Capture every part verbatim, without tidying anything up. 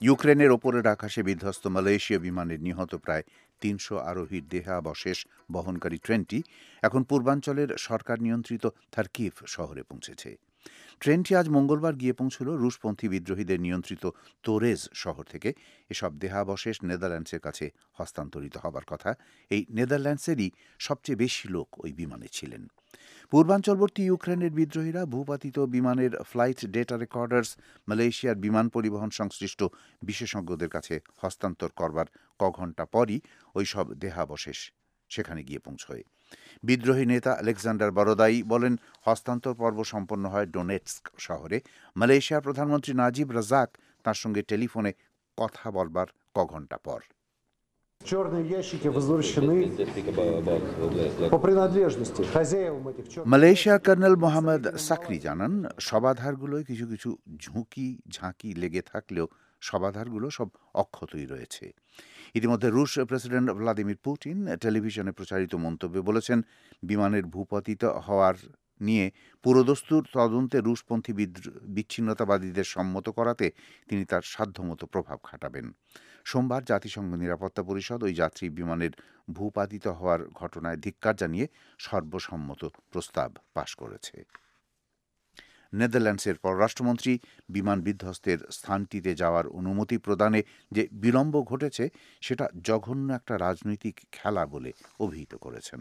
ইউক্রেনের ওপরের আকাশে বিধ্বস্ত মালয়েশীয় বিমানের নিহত প্রায় তিনশো আরোহীর দেহাবশেষ বহনকারী ট্রেনটি এখন পূর্বাঞ্চলের সরকার নিয়ন্ত্রিত খার্কিভ শহরে পৌঁছেছে। ট্রেনটি আজ মঙ্গলবার গিয়ে পৌঁছল রুশপন্থী বিদ্রোহীদের নিয়ন্ত্রিত তোরেজ শহর থেকে। এসব দেহাবশেষ নেদারল্যান্ডসের কাছে হস্তান্তরিত হবার কথা। এই নেদারল্যান্ডসেরই সবচেয়ে বেশি লোক ওই বিমানে ছিলেন। পূর্বাঞ্চলবর্তী ইউক্রেনের বিদ্রোহীরা ভূপাতিত বিমানের ফ্লাইট ডেটা রেকর্ডার্স মালয়েশিয়ার বিমান পরিবহন সংশ্লিষ্ট বিশেষজ্ঞদের কাছে হস্তান্তর করবার ক ঘণ্টা পরই ওই সব দেহাবশেষ সেখানে গিয়ে পৌঁছয়। বিদ্রোহী নেতা আলেকজান্ডার বরদাই বলেন, হস্তান্তর পর্ব সম্পন্ন হয় ডোনেটস্ক শহরে। মালয়েশিয়ার প্রধানমন্ত্রী নাজিব রাজাক তার সঙ্গে টেলিফোনে কথা বলবার ক ঘণ্টা পর মালয়েশিয়ার কর্নেল মোহাম্মদ সাকরি জানান, শবাধারগুলোয় কিছু কিছু ঝুঁকি ঝাঁকি লেগে থাকলেও শবাধারগুলো সব অক্ষতই রয়েছে। ইতিমধ্যে রুশ প্রেসিডেন্ট ভ্লাদিমির পুতিন টেলিভিশনে প্রচারিত মন্তব্যে বলেছেন, বিমানের ভূপতিত হওয়ার নিয়ে পুরোদস্তুর তদন্তে রুশপন্থী বিচ্ছিন্নতাবাদীদের সম্মত করাতে তিনি তার সাধ্যমতো প্রভাব খাটাবেন। সোমবার জাতিসংঘ নিরাপত্তা পরিষদ ওই যাত্রী বিমানের ভূপাতিত হওয়ার ঘটনায় ধিক্কার জানিয়ে সর্বসম্মত প্রস্তাব পাশ করেছে। নেদারল্যান্ডসের পররাষ্ট্রমন্ত্রী বিমান বিধ্বস্তের স্থানটিতে যাওয়ার অনুমতি প্রদানে যে বিলম্ব ঘটেছে সেটা জঘন্য একটা রাজনৈতিক খেলা বলে অভিহিত করেছেন।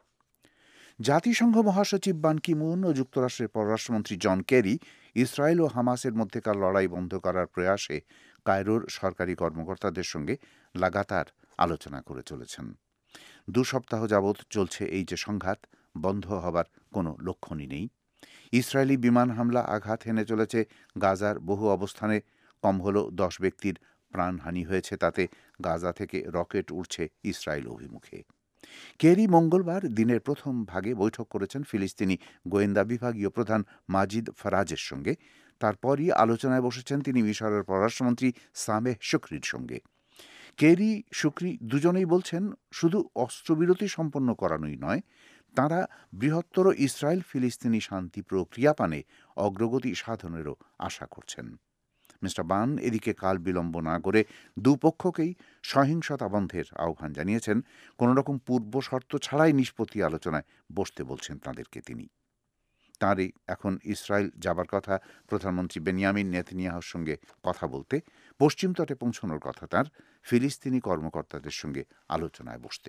জাতিসংঘ মহাসচিব বান কি মুন ও যুক্তরাষ্ট্রের পররাষ্ট্রমন্ত্রী জন কেরি ইসরায়েল ও হামাসের মধ্যেকার লড়াই বন্ধ করার প্রয়াসে কায়রোর সরকারি কর্মকর্তাদের সঙ্গে লাগাতার আলোচনা করে চলেছেন। দু সপ্তাহ যাবৎ চলছে এই যে সংঘাত, বন্ধ হবার কোনো লক্ষণই নেই। ইসরায়েলি বিমান হামলা আঘাত হেনে চলেছে গাজার বহু অবস্থানে। কম হল দশ ব্যক্তির প্রাণহানি হয়েছে, তাতে গাজা থেকে রকেট উড়ছে ইসরায়েল অভিমুখে। কেরি মঙ্গলবার দিনের প্রথম ভাগে বৈঠক করেছেন ফিলিস্তিনি গোয়েন্দা বিভাগীয় প্রধান মাজিদ ফারাজের সঙ্গে। তারপরই আলোচনায় বসেছেন তিনি মিশরের পররাষ্ট্রমন্ত্রী সামেহ শুকরির সঙ্গে। কেরি শুকরি দুজনেই বলছেন, শুধু অস্ত্রবিরতি সম্পন্ন করানোই নয়, তাঁরা বৃহত্তর ইসরায়েল ফিলিস্তিনি শান্তি প্রক্রিয়া পানে অগ্রগতি সাধনেরও আশা করছেন। মিস্টার বান এদিকে কাল বিলম্ব না করে দুপক্ষকেই সহিংসতা বন্ধের আহ্বান জানিয়েছেন। কোনোরকম পূর্ব শর্ত ছাড়াই নিষ্পত্তি আলোচনায় বসতে বলছেন তাঁদেরকে তিনি। তাঁরই এখন ইসরায়েল যাবার কথা প্রধানমন্ত্রী বেনিয়ামিন নেতানিয়াহুর সঙ্গে কথা বলতে, পশ্চিম তটে পৌঁছানোর কথা তাঁর, ফিলিস্তিনি কর্মকর্তাদের সঙ্গে আলোচনায় বসতে।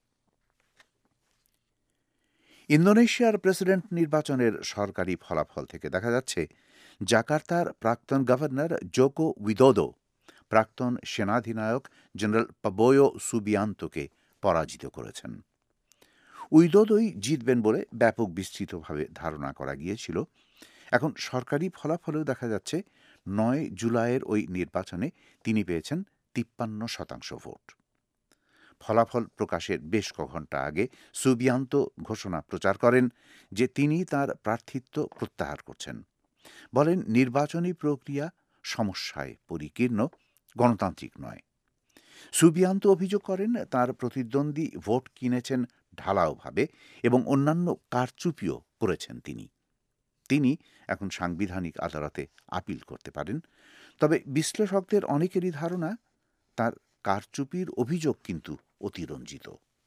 ইন্দোনেশিয়ার প্রেসিডেন্ট নির্বাচনের সরকারি ফলাফল থেকে দেখা যাচ্ছে, জাকার্তার প্রাক্তন গভর্নর জোকো উইদোদো প্রাক্তন সেনাধিনায়ক জেনারেল পাবোয়ো সুবিয়ান্তোকে পরাজিত করেছেন। উইদোদোই জিতবেন বলে ব্যাপক বিস্তৃতভাবে ধারণা করা গিয়েছিল। এখন সরকারি ফলাফলেও দেখা যাচ্ছে, নয় জুলাইয়ের ওই নির্বাচনে তিনি পেয়েছেন তিপ্পান্ন শতাংশ ভোট। ফলাফল প্রকাশের বেশ ক ঘণ্টা আগে সুবিয়ান্ত ঘোষণা প্রচার করেন যে তিনি তার প্রার্থিত্ব প্রত্যাহার করছেন। বলেন, নির্বাচনী প্রক্রিয়া সমস্যায় পরিকীর্ণ, গণতান্ত্রিক নয়। সুবিয়ান্ত অভিযোগ করেন, তার প্রতিদ্বন্দ্বী ভোট কিনেছেন ঢালাওভাবে এবং অন্যান্য কারচুপিও করেছেন তিনি। তিনি এখন সাংবিধানিক আদালতে আপিল করতে পারেন। তবে বিশ্লেষকদের অনেকেরই ধারণা, তার কারচুপির অভিযোগ কিন্তু অতিরঞ্জিত।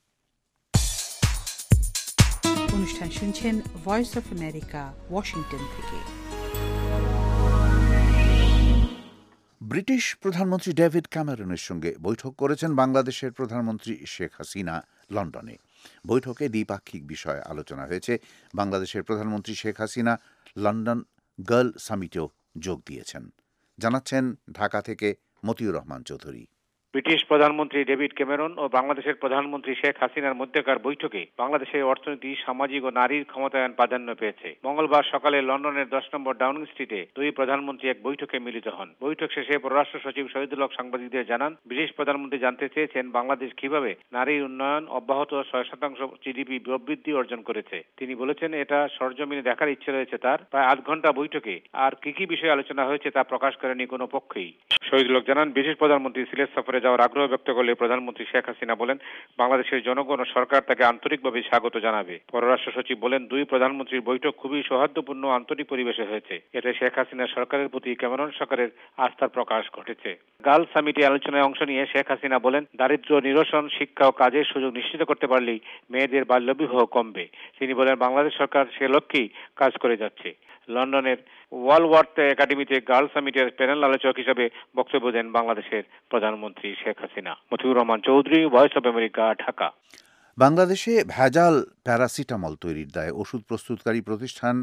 অনুষ্ঠান শুনছেন ভয়েস অফ আমেরিকা, ওয়াশিংটন থেকে। ব্রিটিশ প্রধানমন্ত্রী ডেভিড ক্যামেরনের সঙ্গে বৈঠক করেছেন বাংলাদেশের প্রধানমন্ত্রী শেখ হাসিনা লন্ডনে। বৈঠকে দ্বিপাক্ষিক বিষয়ে আলোচনা হয়েছে। বাংলাদেশের প্রধানমন্ত্রী শেখ হাসিনা লন্ডন গার্ল সামিটেও যোগ দিয়েছেন। জানাচ্ছেন ঢাকা থেকে মতিউর রহমান চৌধুরী। ব্রিটিশ প্রধানমন্ত্রী ডেভিড ক্যামেরন ও বাংলাদেশের প্রধানমন্ত্রী শেখ হাসিনার মধ্যকার বৈঠকে বাংলাদেশের অর্থনীতি, সামাজিক ও নারীর ক্ষমতায়ন প্রাধান্য পেয়েছে। মঙ্গলবার সকালে লন্ডনের দশ নম্বর ডাউনিং স্ট্রিটে দুই প্রধানমন্ত্রী এক বৈঠকে মিলিত হন। বৈঠক শেষে পররাষ্ট্র সচিব শহীদুল হক সাংবাদিকদের জানান, ব্রিটিশ প্রধানমন্ত্রী জানতে চেয়েছেন বাংলাদেশ কিভাবে নারীর উন্নয়ন অব্যাহত ছয় শতাংশ জিডিপি প্রবৃদ্ধি অর্জন করেছে। তিনি বলেছেন, এটা সরজমিনে দেখার ইচ্ছে রয়েছে তার। প্রায় আধ ঘন্টা বৈঠকে আর কি কি বিষয়ে আলোচনা হয়েছে তা প্রকাশ করেনি কোনো পক্ষই। শহীদুল হক জানান, ব্রিটিশ প্রধানমন্ত্রী সিলেট সফরে যাওয়ার আগ্রহ ব্যক্ত করলে প্রধানমন্ত্রী শেখ হাসিনা বলেন বাংলাদেশের জনগণ ও সরকার তাকে আন্তরিকভাবে স্বাগত জানাবে। পররাষ্ট্র সচিব বলেন দুই প্রধানমন্ত্রীর বৈঠক খুবই সৌহার্দ্যপূর্ণ আন্তরিক পরিবেশে হয়েছে। এতে শেখ হাসিনা সরকারের প্রতি ক্যামেরন সরকারের আস্থার প্রকাশ ঘটেছে। গার্লস সামিটে আলোচনায় অংশ নিয়ে শেখ হাসিনা বলেন দারিদ্র্য নিরসন, শিক্ষা ও কাজের সুযোগ নিশ্চিত করতে পারলেই মেয়েদের বাল্যবিবাহ কমবে। তিনি বলেন বাংলাদেশ সরকার সে লক্ষ্যেই কাজ করে যাচ্ছে। লন্ডনের ওয়ালওয়ার্থ একাডেমিতে গার্লস সামিটের প্যানেল আলোচক হিসেবে বক্তব্য দেন বাংলাদেশের প্রধানমন্ত্রী Sheikh Hasina. Motiur Rahman Chowdhury, Voice of America, Dhaka. বাংলাদেশে ভেজাল প্যারাসিটামল তৈরির দায়ে ওষুধ প্রস্তুতকারী প্রতিষ্ঠান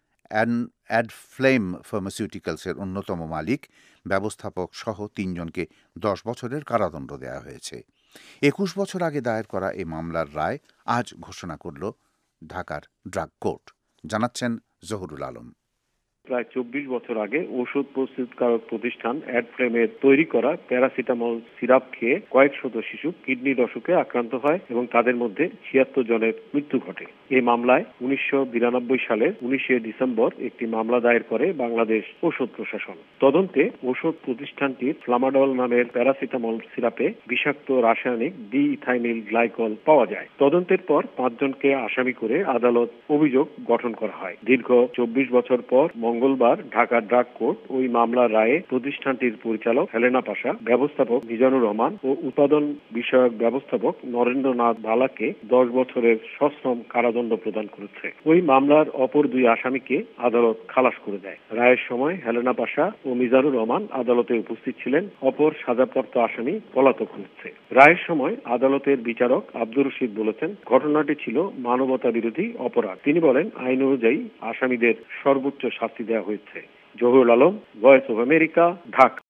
অ্যাডফ্লেম ফার্মাসিউটিক্যালসের অন্যতম মালিক, ব্যবস্থাপক সহ তিনজনকে দশ বছরের কারাদণ্ড দেওয়া হয়েছে। একুশ বছর আগে দায়ের করা এই মামলার রায় আজ ঘোষণা করল ঢাকার ড্রাগ কোর্ট। জানাচ্ছেন জহুরুল আলম। প্রায় চব্বিশ বছর আগে ওষুধ প্রস্তুতকারক প্রতিষ্ঠান অ্যাডফ্লেমের তৈরি করা প্যারাসিটামল সিরাপ খেয়ে কয়েক শত শিশু কিডনির অসুখে আক্রান্ত হয় এবং তাদের মধ্যে ছিয়াত্তর জনের মৃত্যু ঘটে। এই মামলায় উনিশশো বিরানব্বই সালের উনিশে ডিসেম্বর একটি মামলা দায়ের করে বাংলাদেশ ঔষধ প্রশাসন। তদন্তে ওষুধ প্রতিষ্ঠানটির ফ্লামাডল নামের প্যারাসিটামল সিরাপে বিষাক্ত রাসায়নিক ডি ইথাইনিল গ্লাইকল পাওয়া যায়। তদন্তের পর পাঁচজনকে আসামি করে আদালত অভিযোগ গঠন করা হয়। দীর্ঘ চব্বিশ বছর পর মঙ্গলবার ঢাকা ড্রাগ কোর্ট ওই মামলার রায়ে প্রতিষ্ঠানটির পরিচালক হেলেনা পাশা, ব্যবস্থাপক মিজানুর রহমান ও উৎপাদন বিষয়ক ব্যবস্থাপক নরেন্দ্রনাথ বালাকে দশ বছরের সশ্রম কারাদণ্ড প্রদান করেছে। ওই মামলার অপর দুই আসামিকে আদালত খালাস করে দেয়। রায়ের সময় হেলেনা পাশা ও মিজানুর রহমান আদালতে উপস্থিত ছিলেন। অপর সাজাপ্রাপ্ত আসামি পলাতক হচ্ছে। রায়ের সময় আদালতের বিচারক আব্দুর রশিদ বলেছেন ঘটনাটি ছিল মানবতা বিরোধী অপরাধ। তিনি বলেন আইন অনুযায়ী আসামিদের সর্বোচ্চ শাস্তি দেওয়া হয়েছে। Zahurul Alam, Voice of America, Dhaka.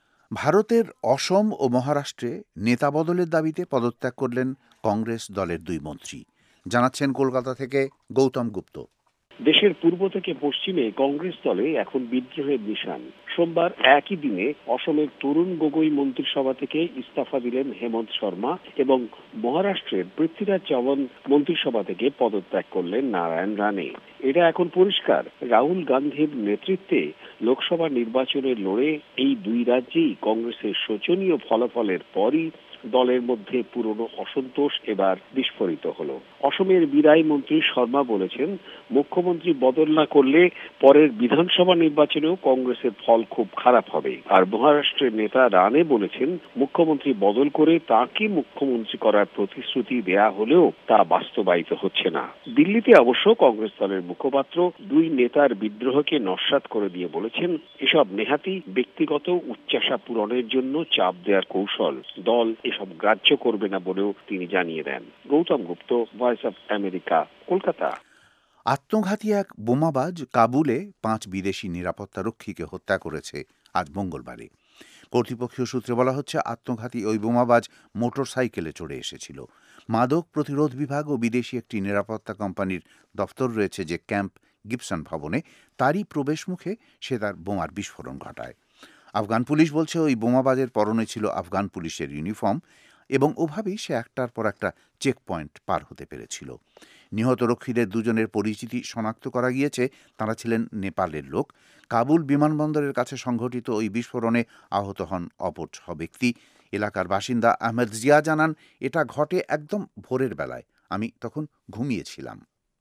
ভারতের অসম ও মহারাষ্ট্রে নেতা বদলের দাবিতে পদত্যাগ করলেন কংগ্রেস দলের দুই মন্ত্রী। জানাচ্ছেন কলকাতা থেকে গৌতম গুপ্ত। দেশের পূর্ব থেকে পশ্চিমে কংগ্রেস দলে এখন বিদ্রোহের নিশান। সোমবার একই দিনে অসমের তরুণ গগৈ মন্ত্রিসভা থেকে ইস্তফা দিলেন হেমন্ত শর্মা এবং মহারাষ্ট্রের পৃথ্বীরাজ চৌহান মন্ত্রিসভা থেকে পদত্যাগ করলেন নারায়ণ রানে। এটা এখন পরিষ্কার রাহুল গান্ধীর নেতৃত্বে লোকসভা নির্বাচনে লড়ে এই দুই রাজ্যেই কংগ্রেসের শোচনীয় ফলাফলের পরই দলের মধ্যে পুরনো অসন্তোষ এবার বিস্ফোরিত হলো। অসমের বিদায়ী মন্ত্রী শর্মা বলেছেন মুখ্যমন্ত্রী বদল না করলে পরের বিধানসভা নির্বাচনেও কংগ্রেসের ফল খুব খারাপ হবে। আর মহারাষ্ট্রের নেতা রানে বলেছেন মুখ্যমন্ত্রী বদল করে তাকে মুখ্যমন্ত্রী করার প্রতিশ্রুতি দেয়া হলেও তা বাস্তবায়িত হচ্ছে না। দিল্লিতে অবশ্য কংগ্রেস দলের মুখপাত্র দুই নেতার বিদ্রোহকে নস্যাৎ করে দিয়ে বলেছেন এসব নেহাতি ব্যক্তিগত উচ্চাশা পূরণের জন্য চাপ দেওয়ার কৌশল। দল এসব গ্রাহ্য করবে না বলেও তিনি জানিয়ে দেন। Gautam Gupta, Voice of America, Kolkata. আত্মঘাতী এক বোমাবাজ কাবুলে পাঁচ বিদেশি নিরাপত্তা রক্ষীকে হত্যা করেছে আজ মঙ্গলবারে। কর্তৃপক্ষীয় সূত্রে বলা হচ্ছে আত্মঘাতী ওই বোমাবাজ মোটর সাইকেলে চড়ে এসেছিল। মাদক প্রতিরোধ বিভাগ ও বিদেশি একটি নিরাপত্তা কোম্পানির দফতর রয়েছে যে ক্যাম্প গিবসন ভবনে, তারই প্রবেশ মুখে সে তার বোমার বিস্ফোরণ ঘটায়। আফগান পুলিশ বলছে ওই বোমাবাজের পরনে ছিল আফগান পুলিশের ইউনিফর্ম এবং ওভাবেই সে একটার পর একটা চেক পয়েন্ট পার হতে পেরেছিল। নিহত রক্ষীদের দুজনের পরিচিতি শনাক্ত করা গিয়েছে, তাঁরা ছিলেন নেপালের লোক। কাবুল বিমানবন্দরের কাছে সংঘটিত ওই বিস্ফোরণে আহত হন অপর ছ ব্যক্তি। এলাকার বাসিন্দা আহমেদ জিয়া জানান এটা ঘটে একদম ভোরের বেলায়, আমি তখন ঘুমিয়েছিলাম।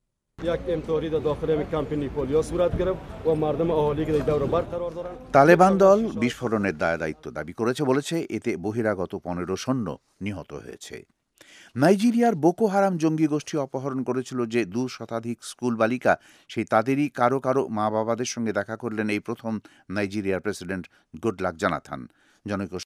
তালেবান দল বিস্ফোরণের দায় দায়িত্ব দাবি করেছে, বলেছে এতে বহিরাগত পনেরো সৈন্য নিহত হয়েছে। নাইজেরিয়ার বোকো হারাম জঙ্গি গোষ্ঠী অপহরণ করেছিল যে দু শতাধিক স্কুল বালিকা, সেই তাদেরই কারো কারো মা বাবাদের সঙ্গে দেখা করলেন এই প্রথম নাইজেরিয়ার প্রেসিডেন্ট গুডলাক জোনাথন। জনৈক